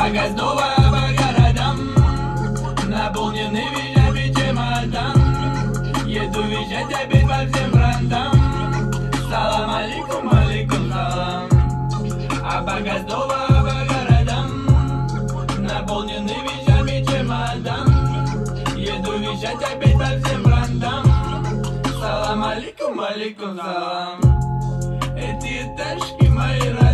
Пока снова по городам, наполненный вещами чемодан. Еду вещать опять по всем фронтам. Салам алейкум, алейкум салам. А пока снова по городам, наполненный вещами чемодан. Еду вещать опять по всем фронтам. Салам алейкум, алейкум салам. Эти этажки мои